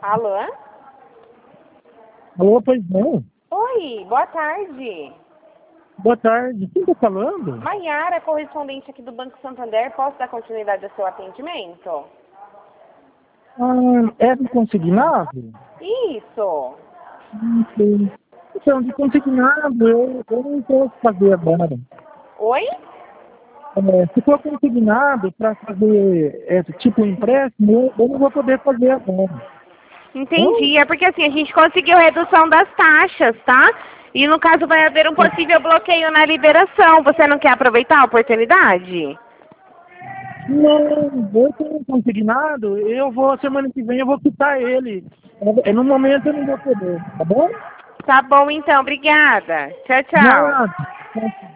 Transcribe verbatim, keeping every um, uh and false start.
Alô? Alô, pois não. Oi, boa tarde. Boa tarde. Quem está falando? Maiara, correspondente aqui do Banco Santander. Posso dar continuidade ao seu atendimento? Ah, é de consignado? Isso. Não sei. Então, de consignado, eu, eu não posso fazer agora. Oi? É, se for consignado para fazer é, tipo empréstimo, eu, eu não vou poder fazer agora. Então, Entendi. É porque assim, a gente conseguiu redução das taxas, tá? E no caso vai haver um possível bloqueio na liberação. Você não quer aproveitar a oportunidade? não, eu tenho consignado, eu vou, semana que vem eu vou quitar ele. É, no momento eu não vou poder, tá bom? Tá bom então, obrigada. Tchau, tchau. Nada.